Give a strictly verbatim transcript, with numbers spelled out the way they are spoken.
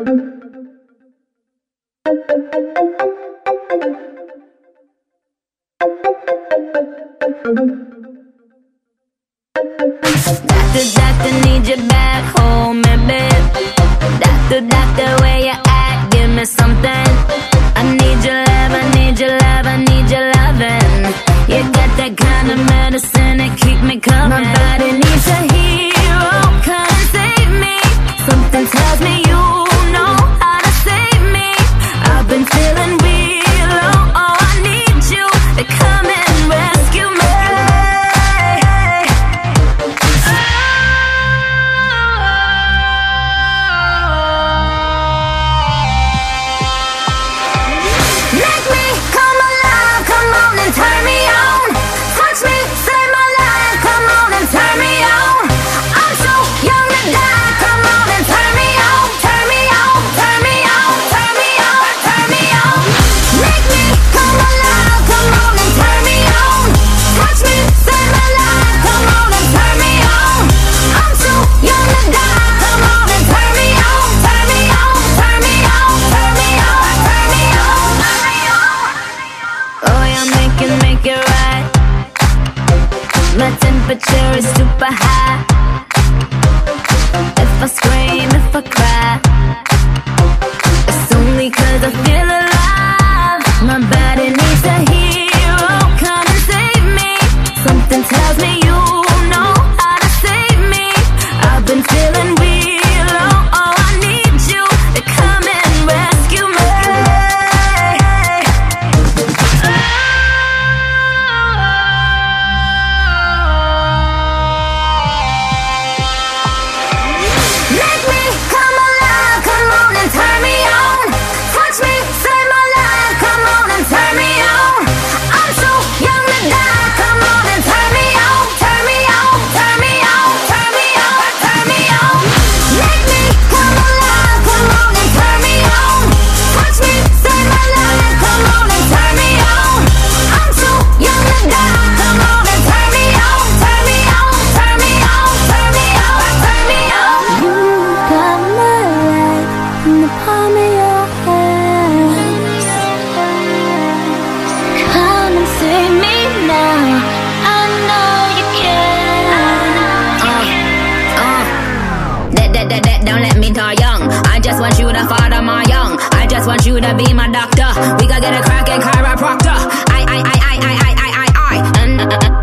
Doctor, doctor, need you back home, baby. Doctor, doctor, where you at? Give me something. I need your love, I need your love, I need your loving. You got that kind of medicine that keep me coming. My body needs a hero, come and save me. Something tells me you know how to save me. I've been feeling real low, oh, I need you to come and rescue me. Make me come alive, come on and turn me on. Touch me, save my life, come on and turn me on. I'm so young to die, come on and turn me on. Turn me on, turn me on, turn me on, turn me on. Make me come alive, come on and turn me on. Touch me, save my life, come on and turn me on. I'm so young to die, come on and turn me on. Turn me on, turn me on, turn me on, turn me on, turn me on. Oh, yeah, make it, make it right. My temperature is super high. If I scream, if I cry, it's only 'cause I feel alive. My body needs a hero, come and save me. Something tells me you know how to save me. I've been feeling real low, oh, I need you to come and rescue me. Make me come alive, come on and turn me on. Touch me, save my life, come on and turn me on. I'm so young to die, come on and turn me on. Turn me on, turn me on, turn me on, turn me on. Make me come alive, come on and turn me on. Touch me, save my life, come on and turn me on. I'm so young to die, come on and turn me on. Turn me on, turn me on, turn me on, turn me on. You got my life in the palm of your hand. Come and save me now. I know you can. Uh, uh. That, that, that, that, don't let me die young. I just want you to father my young. I just want you to be my doctor. We gotta get a crack and chiropractor. I, I, I, I, I, I, I, I, I. And, uh, uh,